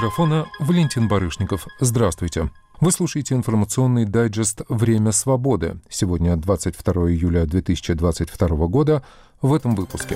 микрофона Валентин Барышников. Здравствуйте. Вы слушаете информационный дайджест «Время свободы». Сегодня 22 июля 2022 года. В этом выпуске.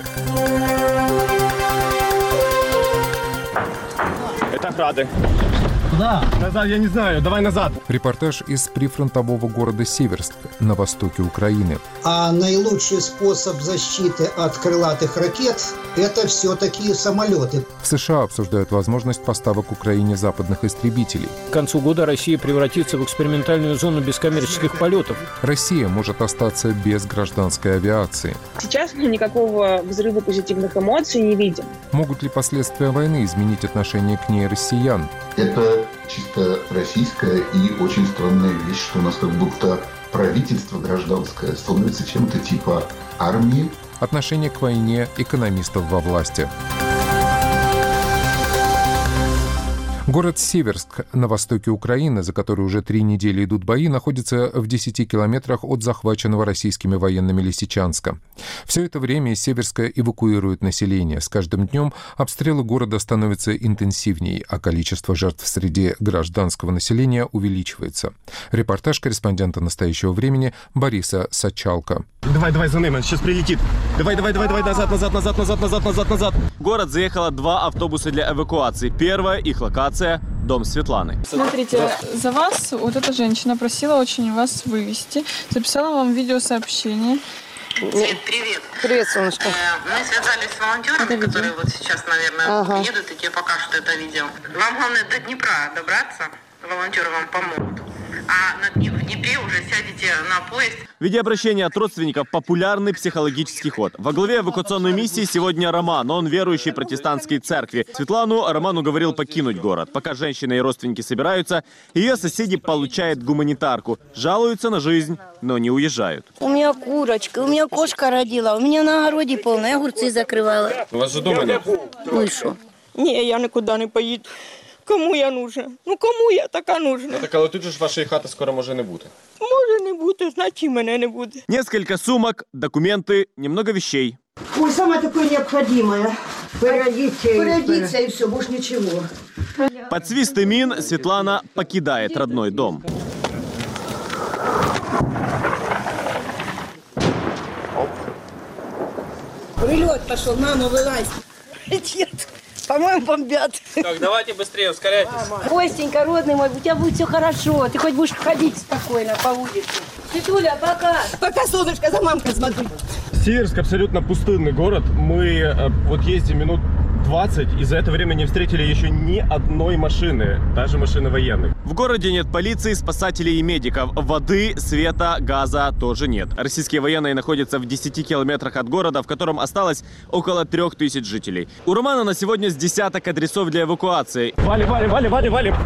Это ограды. Куда? Назад, я не знаю. Давай назад. Репортаж из прифронтового города Северск на востоке Украины. А наилучший способ защиты от крылатых ракет – это все-таки самолеты. В США обсуждают возможность поставок Украине западных истребителей. К концу года Россия превратится в экспериментальную зону без коммерческих полетов. Россия может остаться без гражданской авиации. Сейчас мы никакого взрыва позитивных эмоций не видим. Могут ли последствия войны изменить отношение к ней россиян? Это чисто российская и очень странная вещь, что у нас как будто правительство гражданское становится чем-то типа армии. Отношение к войне экономистов во власти. Город Северск на востоке Украины, за который уже 3 недели идут бои, находится в 10 километрах от захваченного российскими военными Лисичанска. Все это время из Северска эвакуируют население. С каждым днем обстрелы города становятся интенсивнее, а количество жертв среди гражданского населения увеличивается. Репортаж корреспондента «Настоящего времени» Бориса Сачалка. Давай за ним, сейчас прилетит. Давай, назад. В город заехало 2 автобуса для эвакуации. Первая их локация – дом Светланы. Смотрите, за вас вот эта женщина просила очень вас вывести. Записала вам видеосообщение. Свет, привет. Привет, солнышко. Мы связались с волонтерами, которые вот сейчас, наверное, едут, и тебе покажут это видео. Вам главное до Днепра добраться. Волонтеры вам помогут. А в Днепре уже сядете на поезд. Видеообращение от родственников – популярный психологический ход. Во главе эвакуационной миссии сегодня Роман. Он верующий протестантской церкви. Светлану Роман уговорил покинуть город. Пока женщина и родственники собираются, ее соседи получают гуманитарку. Жалуются на жизнь, но не уезжают. У меня курочка, у меня кошка родила, у меня на огороде полно, я огурцы закрывала. У вас же дома нет? Ну и что? Ні, я никуда не поеду. Кому я нужна? Ну кому я така нужна? Так, але тут же ж вашої хати скоро може не бути. Може не бути, значить мене не буде. Несколько сумок, документы, немного вещей. Ой, самое такое необходимое. Породиться и все, больше ничего. Под свисты мин Светлана покидает родной дом. Прилет пошел, мама, вылазь. Нет, по-моему, бомбят. Так, давайте быстрее, ускоряйтесь. Костенька, родный мой, у тебя будет все хорошо. Ты хоть будешь ходить спокойно по улице. Светуля, пока. Пока, солнышко, за мамкой смотри. Северск абсолютно пустынный город. Мы вот ездим минут 20, и за это время не встретили еще ни одной машины, даже машины военных. В городе нет полиции, спасателей и медиков. Воды, света, газа тоже нет. Российские военные находятся в 10 километрах от города, в котором осталось около 3000 жителей. У Романа на сегодня с десяток адресов для эвакуации. Валим.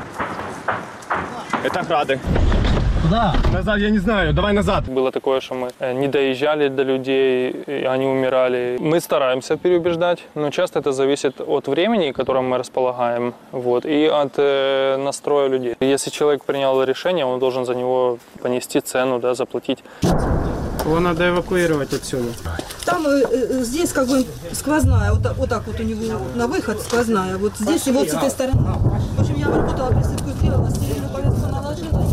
Это ограды. Куда? Назад, я не знаю. Давай назад. Было такое, что мы не доезжали до людей, и они умирали. Мы стараемся переубеждать, но часто это зависит от времени, которым мы располагаем, и от настроя людей. Если человек принял решение, он должен за него понести цену, заплатить. Его надо эвакуировать отсюда. Там здесь как бы сквозная, вот так вот у него на выход сквозная. Вот здесь и вот с этой стороны. В общем, я работала, присыпку сделала, стерильную повязку наложила.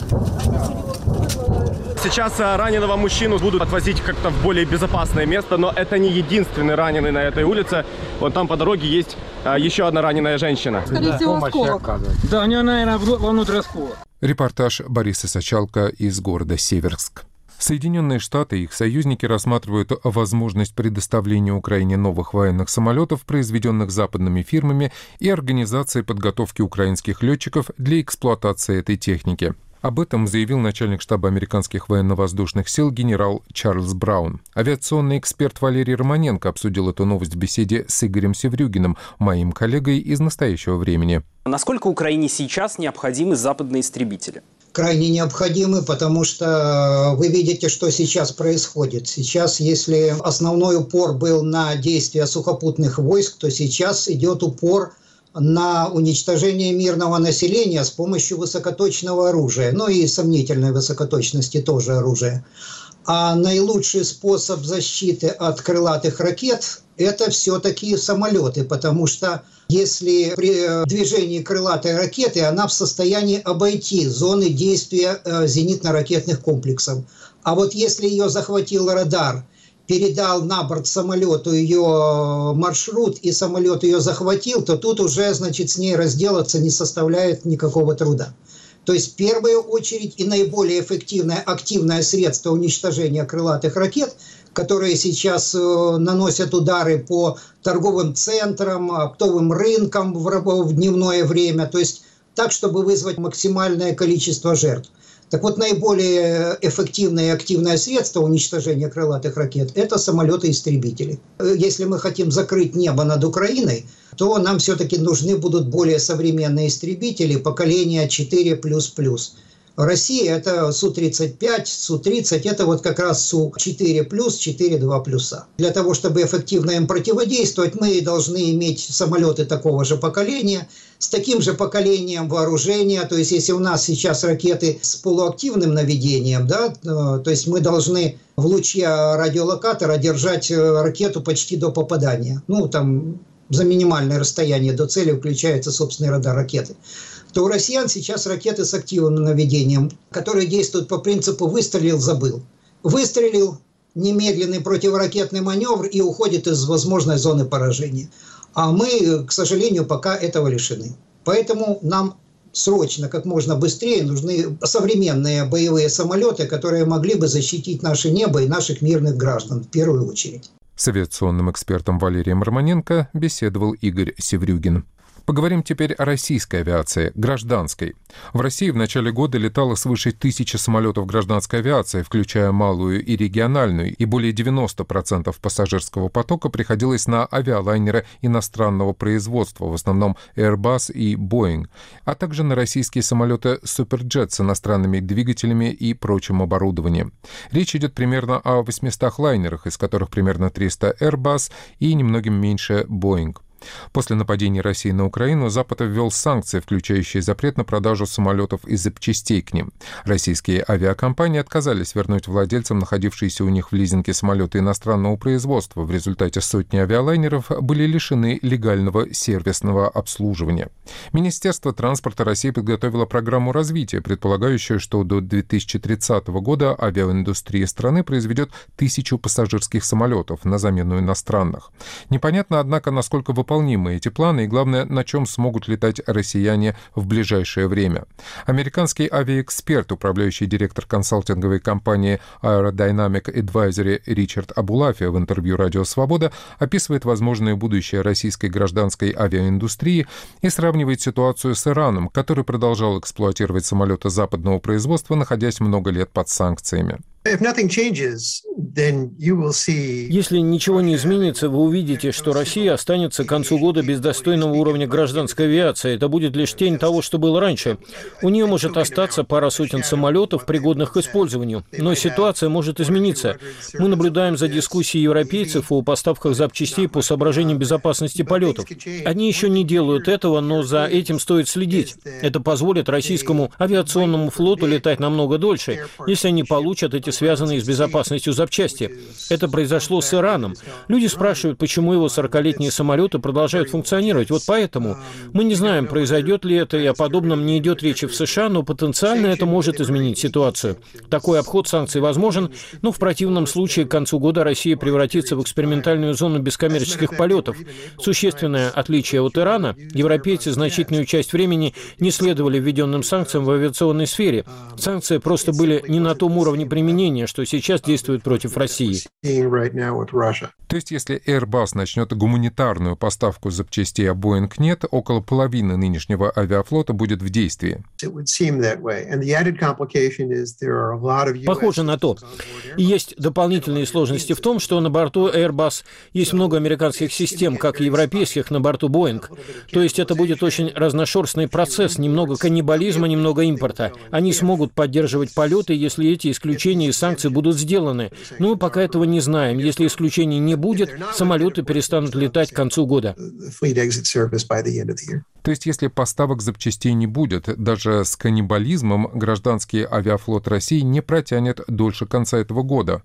Сейчас раненого мужчину будут отвозить как-то в более безопасное место, но это не единственный раненый на этой улице. Вот там по дороге есть еще одна раненая женщина. Скорее всего, осколок. Да, у него, наверное, внутрь осколок. Репортаж Бориса Сачалка из города Северск. Соединенные Штаты и их союзники рассматривают возможность предоставления Украине новых военных самолетов, произведенных западными фирмами, и организации подготовки украинских летчиков для эксплуатации этой техники. Об этом заявил начальник штаба американских военно-воздушных сил генерал Чарльз Браун. Авиационный эксперт Валерий Романенко обсудил эту новость в беседе с Игорем Севрюгиным, моим коллегой из «Настоящего времени». Насколько Украине сейчас необходимы западные истребители? Крайне необходимы, потому что вы видите, что сейчас происходит. Сейчас, если основной упор был на действия сухопутных войск, то сейчас идет упор на уничтожение мирного населения с помощью высокоточного оружия, ну и сомнительной высокоточности тоже оружия. А наилучший способ защиты от крылатых ракет – это все-таки самолеты, потому что если при движении крылатой ракеты она в состоянии обойти зоны действия зенитно-ракетных комплексов. А вот если ее захватил радар, передал на борт самолету ее маршрут, и самолет ее захватил, то тут уже, значит, с ней разделаться не составляет никакого труда. То есть в первую очередь и наиболее эффективное активное средство уничтожения крылатых ракет, которые сейчас наносят удары по торговым центрам, оптовым рынкам в дневное время, то есть так, чтобы вызвать максимальное количество жертв. Так вот, наиболее эффективное и активное средство уничтожения крылатых ракет – это самолеты-истребители. Если мы хотим закрыть небо над Украиной, то нам все-таки нужны будут более современные истребители поколения 4++. Россия – это Су-35, Су-30 – это вот как раз Су-4+, 4-2+. Для того, чтобы эффективно им противодействовать, мы должны иметь самолеты такого же поколения, с таким же поколением вооружения. То есть, если у нас сейчас ракеты с полуактивным наведением, да, то есть мы должны в луче радиолокатора держать ракету почти до попадания. Ну, там за минимальное расстояние до цели включается собственный радар ракеты. То у россиян сейчас ракеты с активным наведением, которые действуют по принципу «выстрелил, забыл». Выстрелил, немедленный противоракетный маневр и уходит из возможной зоны поражения. А мы, к сожалению, пока этого лишены. Поэтому нам срочно, как можно быстрее, нужны современные боевые самолеты, которые могли бы защитить наше небо и наших мирных граждан в первую очередь. С авиационным экспертом Валерием Романенко беседовал Игорь Севрюгин. Поговорим теперь о российской авиации, гражданской. В России в начале года летало свыше 1000 самолетов гражданской авиации, включая малую и региональную, и более 90% пассажирского потока приходилось на авиалайнеры иностранного производства, в основном Airbus и Boeing, а также на российские самолеты Суперджет с иностранными двигателями и прочим оборудованием. Речь идет примерно о 800 лайнерах, из которых примерно 300 Airbus и немногим меньше Boeing. После нападения России на Украину Запад ввел санкции, включающие запрет на продажу самолетов и запчастей к ним. Российские авиакомпании отказались вернуть владельцам находившиеся у них в лизинге самолеты иностранного производства. В результате сотни авиалайнеров были лишены легального сервисного обслуживания. Министерство транспорта России подготовило программу развития, предполагающую, что до 2030 года авиаиндустрия страны произведет 1000 пассажирских самолетов на замену иностранных. Непонятно, однако, насколько выполнимы эти планы и, главное, на чем смогут летать россияне в ближайшее время. Американский авиаэксперт, управляющий директор консалтинговой компании Aerodynamic Advisory Ричард Абулафи в интервью «Радио Свобода» описывает возможное будущее российской гражданской авиаиндустрии и сравнивает ситуацию с Ираном, который продолжал эксплуатировать самолеты западного производства, находясь много лет под санкциями. Если ничего не изменится, вы увидите, что Россия останется к концу года без достойного уровня гражданской авиации. Это будет лишь тень того, что было раньше. У нее может остаться пара сотен самолетов, пригодных к использованию. Но ситуация может измениться. Мы наблюдаем за дискуссией европейцев о поставках запчастей по соображениям безопасности полетов. Они еще не делают этого, но за этим стоит следить. Это позволит российскому авиационному флоту летать намного дольше, если они получат эти связанные с безопасностью запчасти. Это произошло с Ираном. Люди спрашивают, почему его 40-летние самолеты продолжают функционировать. Вот поэтому мы не знаем, произойдет ли это, и о подобном не идет речи в США, но потенциально это может изменить ситуацию. Такой обход санкций возможен, но в противном случае к концу года Россия превратится в экспериментальную зону бескоммерческих полетов. Существенное отличие от Ирана: европейцы значительную часть времени не следовали введенным санкциям в авиационной сфере. Санкции просто были не на том уровне применения, что сейчас действует против России. То есть, если Airbus начнет гуманитарную поставку запчастей, а Boeing нет, около половины нынешнего авиафлота будет в действии. Похоже на то. И есть дополнительные сложности в том, что на борту Airbus есть много американских систем, как и европейских на борту Boeing. То есть это будет очень разношерстный процесс, немного каннибализма, немного импорта. Они смогут поддерживать полеты, если эти исключения исключения из санкций будут сделаны. Но мы пока этого не знаем. Если исключений не будет, самолеты перестанут летать к концу года. То есть, если поставок запчастей не будет, даже с каннибализмом гражданский авиафлот России не протянет дольше конца этого года.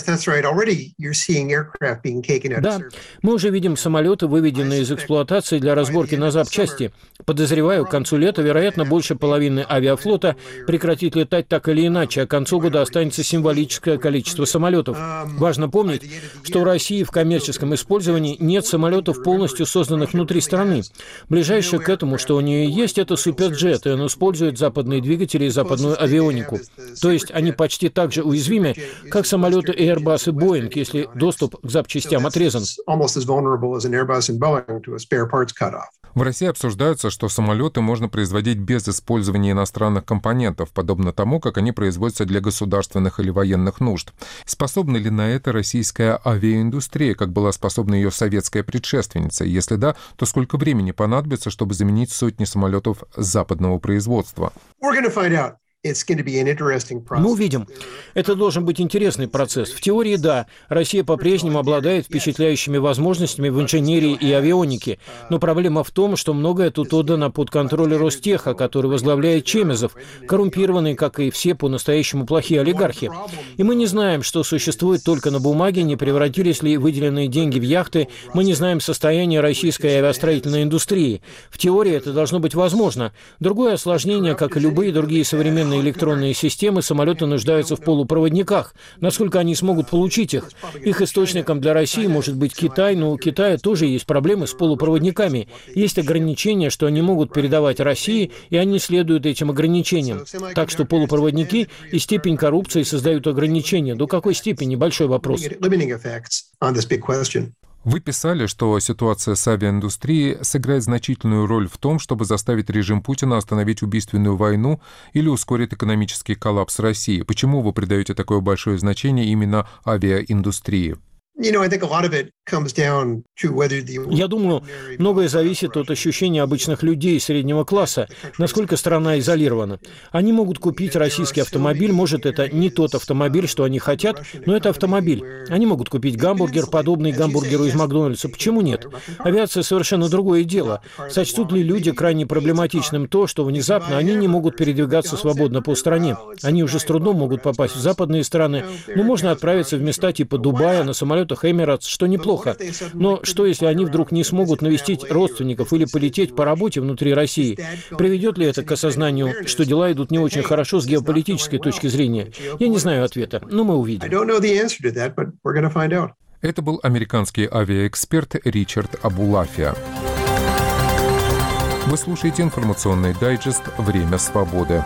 Да, мы уже видим самолеты, выведенные из эксплуатации для разборки на запчасти. Подозреваю, к концу лета, вероятно, больше половины авиафлота прекратит летать так или иначе, а к концу года останется символическое количество самолетов. Важно помнить, что в России в коммерческом использовании нет самолетов, полностью созданных внутри страны. Ближайшее к этому, что у нее есть, это суперджет, и он использует западные двигатели и западную авионику. То есть они почти так же уязвимы, как самолеты Airbus и Boeing, если доступ к запчастям отрезан. В России обсуждается, что самолеты можно производить без использования иностранных компонентов, подобно тому, как они производятся для государственных или военных нужд. Способна ли на это российская авиаиндустрия, как была способна ее советская предшественница? Если да, то сколько времени понадобится, чтобы заменить сотни самолетов западного производства? Мы увидим. Это должен быть интересный процесс. В теории, да, Россия по-прежнему обладает впечатляющими возможностями в инженерии и авионике. Но проблема в том, что многое тут отдано под контроль Ростеха, который возглавляет Чемезов, коррумпированный, как и все по-настоящему плохие олигархи. И мы не знаем, что существует только на бумаге, не превратились ли выделенные деньги в яхты, мы не знаем состояние российской авиастроительной индустрии. В теории это должно быть возможно. Другое осложнение, как и любые другие современные электронные системы, самолеты нуждаются в полупроводниках. Насколько они смогут получить их? Их источником для России может быть Китай, но у Китая тоже есть проблемы с полупроводниками. Есть ограничения, что они могут передавать России, и они следуют этим ограничениям. Так что полупроводники и степень коррупции создают ограничения. До какой степени? Большой вопрос. Вы писали, что ситуация с авиаиндустрией сыграет значительную роль в том, чтобы заставить режим Путина остановить убийственную войну или ускорить экономический коллапс России. Почему вы придаете такое большое значение именно авиаиндустрии? Я думаю, многое зависит от ощущения обычных людей среднего класса, насколько страна изолирована. Они могут купить российский автомобиль, может, это не тот автомобиль, что они хотят, но это автомобиль. Они могут купить гамбургер, подобный гамбургеру из Макдональдса. Почему нет? Авиация совершенно другое дело. Сочтут ли люди крайне проблематичным то, что внезапно они не могут передвигаться свободно по стране? Они уже с трудом могут попасть в западные страны, но можно отправиться в места типа Дубая на самолетах Emirates, что неплохо. Но что, если они вдруг не смогут навестить родственников или полететь по работе внутри России? Приведет ли это к осознанию, что дела идут не очень хорошо с геополитической точки зрения? Я не знаю ответа, но мы увидим. Это был американский авиаэксперт Ричард Абулафия. Вы слушаете информационный дайджест «Время свободы».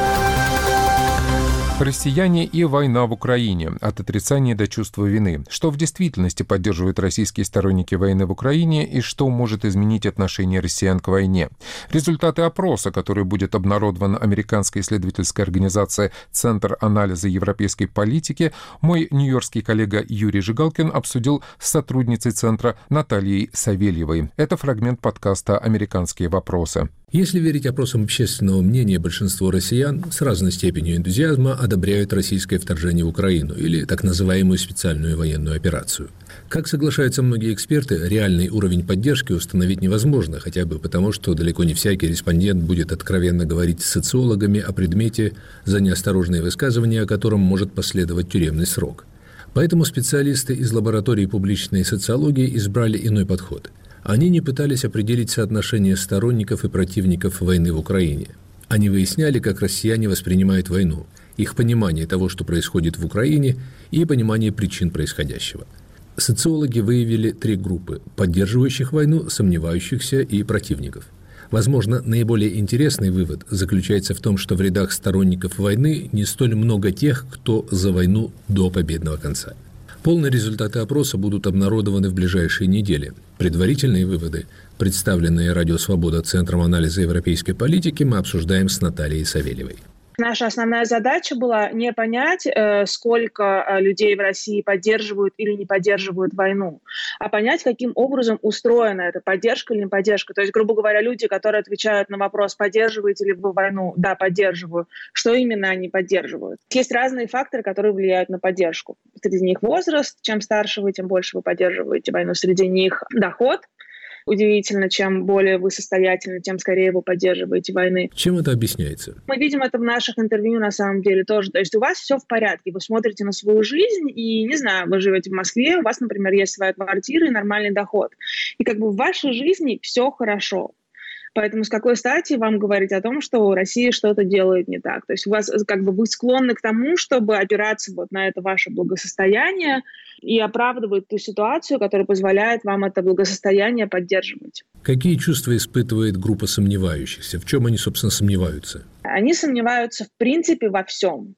Россияне и война в Украине. От отрицания до чувства вины. Что в действительности поддерживают российские сторонники войны в Украине и что может изменить отношение россиян к войне? Результаты опроса, который будет обнародован американской исследовательской организацией «Центр анализа европейской политики», мой нью-йоркский коллега Юрий Жигалкин обсудил с сотрудницей Центра Натальей Савельевой. Это фрагмент подкаста «Американские вопросы». Если верить опросам общественного мнения, большинство россиян с разной степенью энтузиазма одобряют российское вторжение в Украину или так называемую специальную военную операцию. Как соглашаются многие эксперты, реальный уровень поддержки установить невозможно, хотя бы потому, что далеко не всякий респондент будет откровенно говорить с социологами о предмете, за неосторожные высказывания о котором может последовать тюремный срок. Поэтому специалисты из лаборатории публичной социологии избрали иной подход. Они не пытались определить соотношение сторонников и противников войны в Украине. Они выясняли, как россияне воспринимают войну, их понимание того, что происходит в Украине, и понимание причин происходящего. Социологи выявили 3 группы – поддерживающих войну, сомневающихся и противников. Возможно, наиболее интересный вывод заключается в том, что в рядах сторонников войны не столь много тех, кто за войну до победного конца. Полные результаты опроса будут обнародованы в ближайшие недели. Предварительные выводы, представленные «Радио Свобода» Центром анализа европейской политики, мы обсуждаем с Натальей Савельевой. Наша основная задача была не понять, сколько людей в России поддерживают или не поддерживают войну, а понять, каким образом устроена эта поддержка или не поддержка. То есть, грубо говоря, люди, которые отвечают на вопрос, поддерживаете ли вы войну, да, поддерживаю, что именно они поддерживают. Есть разные факторы, которые влияют на поддержку. Среди них возраст, чем старше вы, тем больше вы поддерживаете войну. Среди них доход. Удивительно, чем более вы состоятельны, тем скорее вы поддерживаете войны. Чем это объясняется? Мы видим это в наших интервью на самом деле тоже. То есть у вас все в порядке, вы смотрите на свою жизнь и, не знаю, вы живете в Москве, у вас, например, есть своя квартира и нормальный доход. И как бы в вашей жизни все хорошо. Поэтому с какой стати вам говорить о том, что Россия что-то делает не так? То есть у вас как бы вы склонны к тому, чтобы опираться вот на это ваше благосостояние и оправдывать ту ситуацию, которая позволяет вам это благосостояние поддерживать. Какие чувства испытывает группа сомневающихся? В чем они, собственно, сомневаются? Они сомневаются в принципе во всем.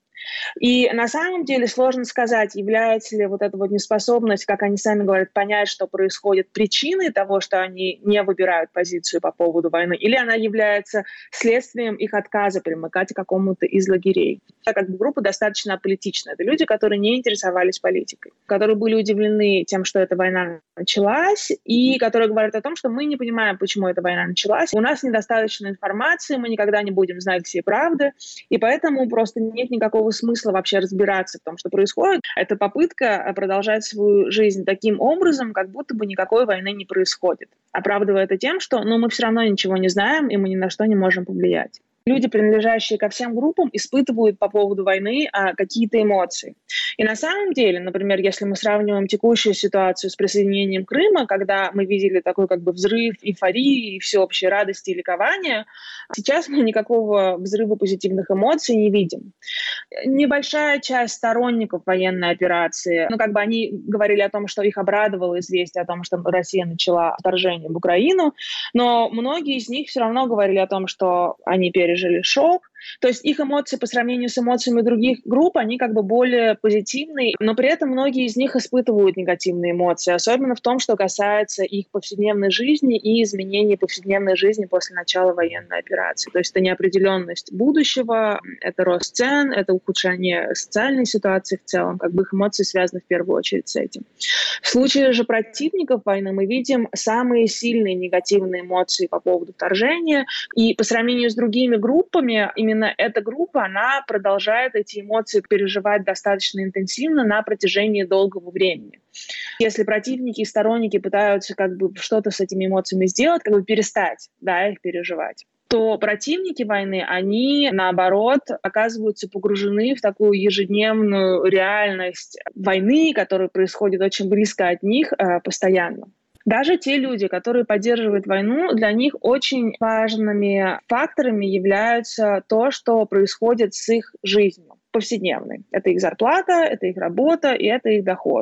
И на самом деле сложно сказать, является ли вот эта вот неспособность, как они сами говорят, понять, что происходит, причиной того, что они не выбирают позицию по поводу войны, или она является следствием их отказа примыкать к какому-то из лагерей. Так как группа достаточно аполитична. Это люди, которые не интересовались политикой, которые были удивлены тем, что эта война началась, и которые говорят о том, что мы не понимаем, почему эта война началась, у нас недостаточно информации, мы никогда не будем знать всей правды, и поэтому просто нет никакого смысла вообще разбираться в том, что происходит. Это попытка продолжать свою жизнь таким образом, как будто бы никакой войны не происходит, оправдывая это тем, что мы все равно ничего не знаем, и мы ни на что не можем повлиять. Люди, принадлежащие ко всем группам, испытывают по поводу войны какие-то эмоции. И на самом деле, например, если мы сравниваем текущую ситуацию с присоединением Крыма, когда мы видели такой как бы взрыв эйфории и всеобщей радости и ликования, сейчас мы никакого взрыва позитивных эмоций не видим. Небольшая часть сторонников военной операции, они говорили о том, что их обрадовало известие о том, что Россия начала вторжение в Украину, но многие из них все равно говорили о том, что они пережили шок. То есть их эмоции по сравнению с эмоциями других групп, они как бы более позитивные, но при этом многие из них испытывают негативные эмоции, особенно в том, что касается их повседневной жизни и изменений повседневной жизни после начала военной операции. То есть это неопределенность будущего, это рост цен, это ухудшение социальной ситуации в целом, как бы их эмоции связаны в первую очередь с этим. В случае же противников войны мы видим самые сильные негативные эмоции по поводу вторжения, и по сравнению с другими группами, именно эта группа, она продолжает эти эмоции переживать достаточно интенсивно на протяжении долгого времени. Если противники и сторонники пытаются как бы что-то с этими эмоциями сделать, как бы перестать, их переживать, то противники войны, они, наоборот, оказываются погружены в такую ежедневную реальность войны, которая происходит очень близко от них постоянно. Даже те люди, которые поддерживают войну, для них очень важными факторами являются то, что происходит с их жизнью повседневной. Это их зарплата, это их работа и это их доход.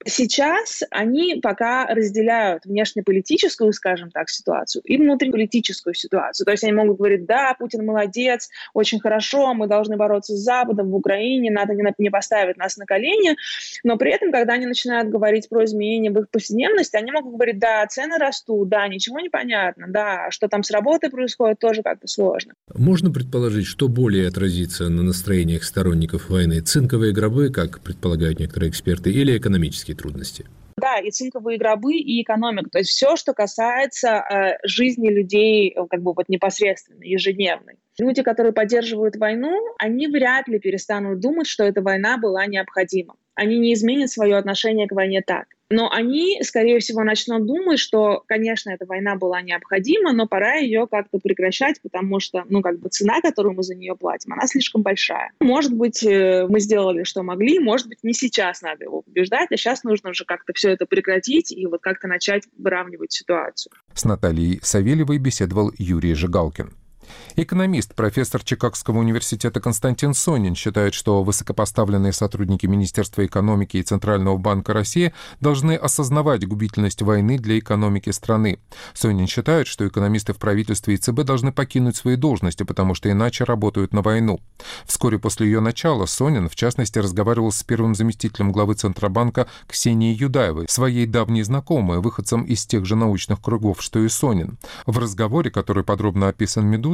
Сейчас они пока разделяют внешнеполитическую, скажем так, ситуацию и внутриполитическую ситуацию. То есть они могут говорить, да, Путин молодец, очень хорошо, мы должны бороться с Западом в Украине, надо не поставить нас на колени. Но при этом, когда они начинают говорить про изменения в их повседневности, они могут говорить, да, цены растут, да, ничего не понятно, да, что там с работой происходит, тоже как-то сложно. Можно предположить, что более отразится на настроениях сторонников войны? Цинковые гробы, как предполагают некоторые эксперты, или экономические трудности? Да, и цинковые гробы, и экономика. То есть все, что касается жизни людей как бы вот непосредственно, ежедневной. Люди, которые поддерживают войну, они вряд ли перестанут думать, что эта война была необходима. Они не изменят свое отношение к войне так. Но они, скорее всего, начнут думать, что, конечно, эта война была необходима, но пора ее как-то прекращать, потому что, цена, которую мы за нее платим, она слишком большая. Может быть, мы сделали, что могли, может быть, не сейчас надо его побеждать, а сейчас нужно уже как-то все это прекратить и вот как-то начать выравнивать ситуацию. С Натальей Савельевой беседовал Юрий Жигалкин. Экономист, профессор Чикагского университета Константин Сонин считает, что высокопоставленные сотрудники Министерства экономики и Центрального банка России должны осознавать губительность войны для экономики страны. Сонин считает, что экономисты в правительстве и ЦБ должны покинуть свои должности, потому что иначе работают на войну. Вскоре после ее начала Сонин, в частности, разговаривал с первым заместителем главы Центробанка Ксенией Юдаевой, своей давней знакомой, выходцем из тех же научных кругов, что и Сонин. В разговоре, который подробно описан «Медузой»,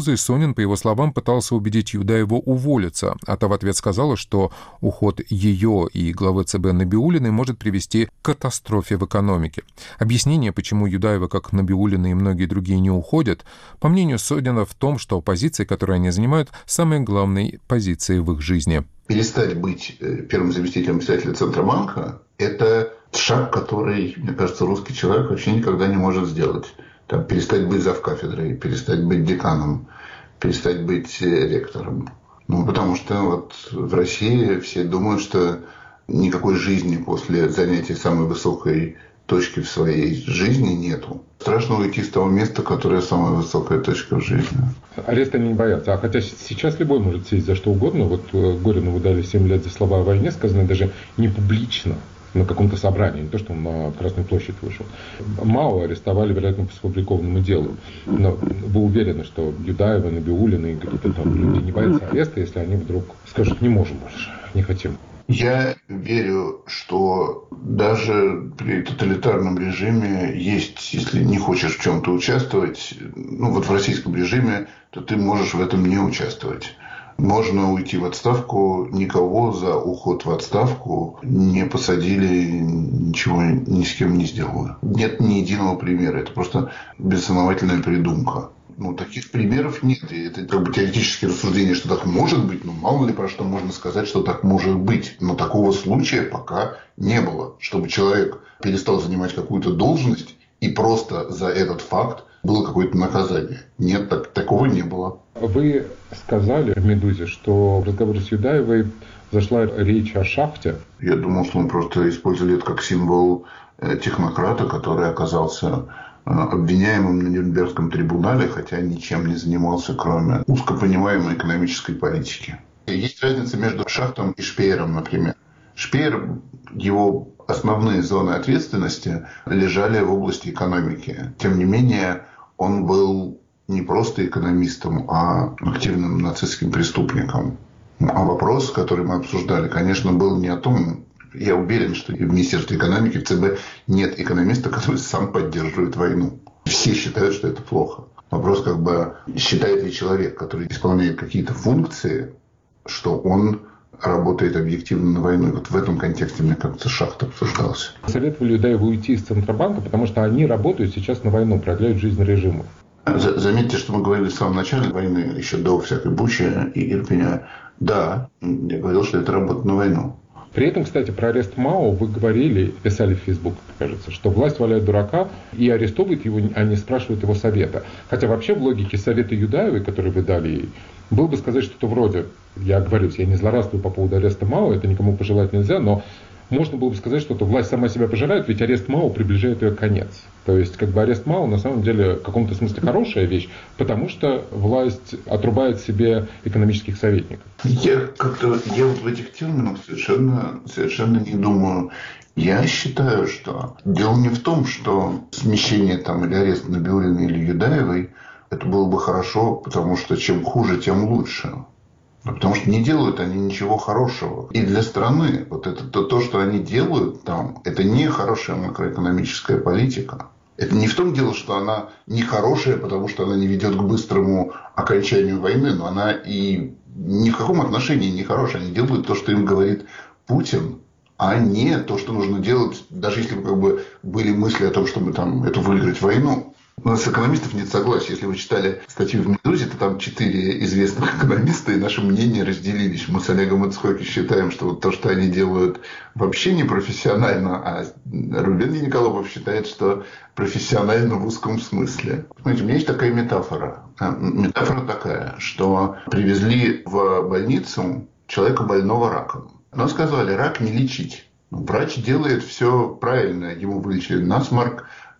Медузы Сонин, по его словам, пытался убедить Юдаеву уволиться, а та в ответ сказала, что уход ее и главы ЦБ Набиуллиной может привести к катастрофе в экономике. Объяснение, почему Юдаева, как Набиуллина и многие другие, не уходят, по мнению Сонина, в том, что позиции, которые они занимают, самые главные позиции в их жизни. Перестать быть первым заместителем председателя Центробанка – это шаг, который, мне кажется, русский человек вообще никогда не может сделать. Там, перестать быть завкафедрой, перестать быть деканом, перестать быть ректором. Потому что вот в России все думают, что никакой жизни после занятия самой высокой точки в своей жизни нету. Страшно уйти с того места, которое самая высокая точка в жизни. Ареста они не боятся. А хотя сейчас любой может сесть за что угодно. Вот Горинову дали 7 лет за слова о войне, сказанные даже не публично, на каком-то собрании, не то, что он на Красную площадь вышел. Мао арестовали, вероятно, по сфабрикованному делу. Но вы уверены, что Юдаева, Набиуллина и какие-то там люди не боятся ареста, если они вдруг скажут: не можем больше, не хотим? Я верю, что даже при тоталитарном режиме есть, если не хочешь в чем-то участвовать, вот в российском режиме, то ты можешь в этом не участвовать. Можно уйти в отставку, никого за уход в отставку не посадили, ничего ни с кем не сделали. Нет ни единого примера, это просто безосновательная придумка. Таких примеров нет. И это теоретические рассуждения, что так может быть. Мало ли про что можно сказать, что так может быть. Но такого случая пока не было. Чтобы человек перестал занимать какую-то должность и просто за этот факт было какое-то наказание. Нет, такого не было. Вы сказали в «Медузе», что в разговоре с Юдаевой зашла речь о шахте. Я думал, что мы просто использовали это как символ технократа, который оказался обвиняемым на Нюрнбергском трибунале, хотя ничем не занимался, кроме узкопонимаемой экономической политики. Есть разница между Шахтом и Шпеером, например. Шпеер, его основные зоны ответственности лежали в области экономики. Тем не менее, он был не просто экономистом, а активным нацистским преступником. А вопрос, который мы обсуждали, конечно, был не о том. Я уверен, что и в Министерстве экономики, в ЦБ нет экономиста, который сам поддерживает войну. Все считают, что это плохо. Вопрос, считает ли человек, который исполняет какие-то функции, что он работает объективно на войну. И вот в этом контексте, мне кажется, Шахт обсуждался. Советовали Юдаеву уйти из Центробанка, потому что они работают сейчас на войну, продляют жизнь режиму. Заметьте, что мы говорили в самом начале войны, еще до всякой Бучи и Ирпеня. Да, я говорил, что это работа на войну. При этом, кстати, про арест Мао вы говорили, писали в Facebook, кажется, что власть валяет дурака и арестовывает его, а не спрашивает его совета. Хотя вообще в логике совета Юдаевой, который вы дали ей, было бы сказать что-то вроде, я оговорюсь, я не злорадствую по поводу ареста Мао, это никому пожелать нельзя, но можно было бы сказать, что власть сама себя пожирает, ведь арест Мао приближает ее конец. То есть, арест Мао на самом деле в каком-то смысле хорошая вещь, потому что власть отрубает себе экономических советников. Я вот в этих терминах совершенно не думаю. Я считаю, что дело не в том, что смещение или арест Набиуллиной или Юдаевой, это было бы хорошо, потому что чем хуже, тем лучше. Потому что не делают они ничего хорошего. И для страны вот это то, что они делают там, это не хорошая макроэкономическая политика. Это не в том дело, что она не хорошая, потому что она не ведет к быстрому окончанию войны, но она и ни в каком отношении не хорошая. Они делают то, что им говорит Путин, а не то, что нужно делать, даже если бы были мысли о том, чтобы это выиграть войну. У нас экономистов нет согласия. Если вы читали статью в «Медузе», то там 4 известных экономиста, и наши мнения разделились. Мы с Олегом Ицхоки считаем, что то, что они делают, вообще не профессионально, а Рубен Николаев считает, что профессионально в узком смысле. Знаете, у меня есть такая метафора. Метафора такая, что привезли в больницу человека больного раком. Но сказали, рак не лечить. Врач делает все правильно. Ему вылечили насморк,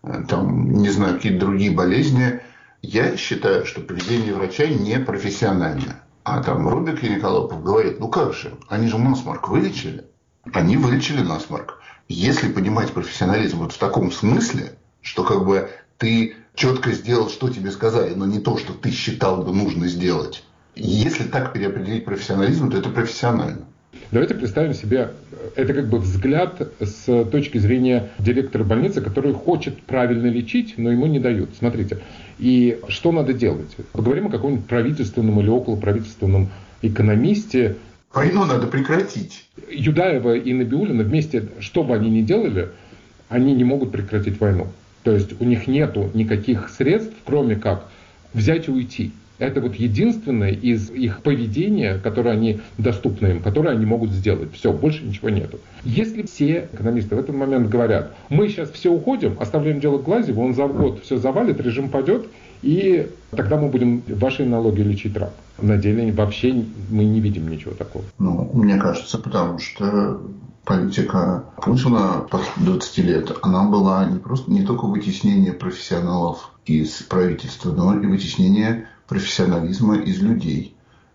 какие-то другие болезни. Я считаю, что поведение врача непрофессиональное. А Рубик и Николаев говорит, как же, они же насморк вылечили. Они вылечили насморк. Если понимать профессионализм вот в таком смысле, что ты четко сделал, что тебе сказали, но не то, что ты считал бы нужно сделать. Если так переопределить профессионализм, то это профессионально. Давайте представим себе это как бы взгляд с точки зрения директора больницы, который хочет правильно лечить, но ему не дают. Смотрите, и что надо делать? Поговорим о каком-нибудь правительственном или околоправительственном экономисте. Войну надо прекратить. Юдаева и Набиуллина вместе, что бы они ни делали, они не могут прекратить войну. То есть у них нету никаких средств, кроме как взять и уйти. Это вот единственное из их поведения, которое они доступно им, которое они могут сделать. Все, больше ничего нету. Если все экономисты в этот момент говорят, мы сейчас все уходим, оставляем дело Глазьеву, он за год все завалит, режим падет, и тогда мы будем вашей налоги лечить рак. На деле вообще мы не видим ничего такого. Ну, мне кажется, потому что политика Путина после 20 лет, она была не только вытеснение профессионалов из правительства, но и вытеснение профессионализма из людей.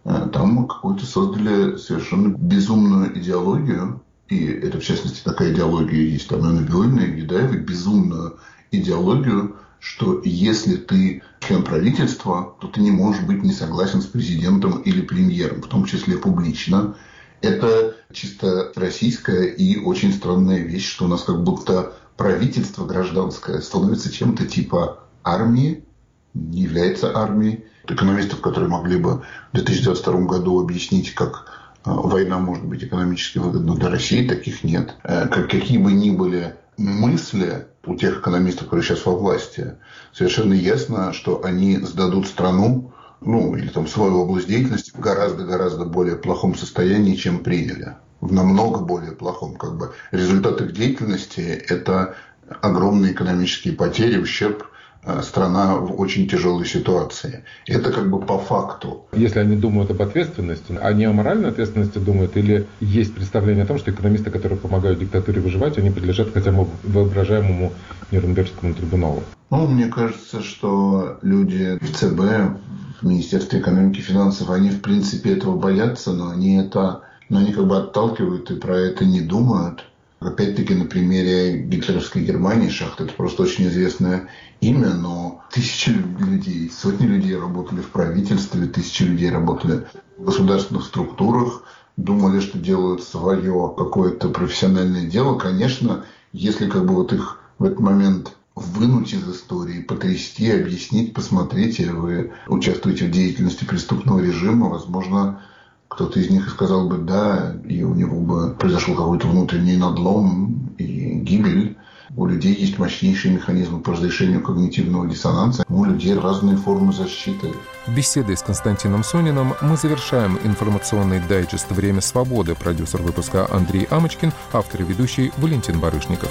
Там какую-то создали совершенно безумную идеологию, и это, в частности, такая идеология есть там и у Набиуллиной, и у Юдаевой, безумную идеологию, что если ты член правительства, то ты не можешь быть не согласен с президентом или премьером, в том числе публично. Это чисто российская и очень странная вещь, что у нас как будто правительство гражданское становится чем-то типа армии, не является армией. Экономистов, которые могли бы в 2022 году объяснить, как война может быть экономически выгодна для России, таких нет. Какие бы ни были мысли у тех экономистов, которые сейчас во власти, совершенно ясно, что они сдадут страну, или там свою область деятельности в гораздо-гораздо более плохом состоянии, чем приняли. В намного более плохом. Результат их деятельности – это огромные экономические потери, ущерб, страна в очень тяжелой ситуации. Это по факту. Если они думают об ответственности, они о моральной ответственности думают, или есть представление о том, что экономисты, которые помогают диктатуре выживать, они подлежат хотя бы воображаемому Нюрнбергскому трибуналу? Мне кажется, что люди в ЦБ, в Министерстве экономики и финансов, они в принципе этого боятся, но они отталкивают и про это не думают. Опять-таки на примере гитлеровской Германии, Шахт — это просто очень известное имя, но тысячи людей, сотни людей работали в правительстве, тысячи людей работали в государственных структурах, думали, что делают свое какое-то профессиональное дело. Конечно, если их в этот момент вынуть из истории, потрясти, объяснить, посмотрите, вы участвуете в деятельности преступного режима, возможно, кто-то из них и сказал бы «да», и у него бы произошел какой-то внутренний надлом и гибель. У людей есть мощнейшие механизмы по разрешению когнитивного диссонанса. У людей разные формы защиты. Беседой с Константином Сониным мы завершаем информационный дайджест «Время свободы». Продюсер выпуска Андрей Амочкин, автор и ведущий Валентин Барышников.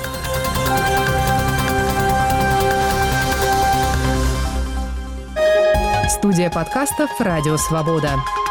Студия подкастов «Радио Свобода».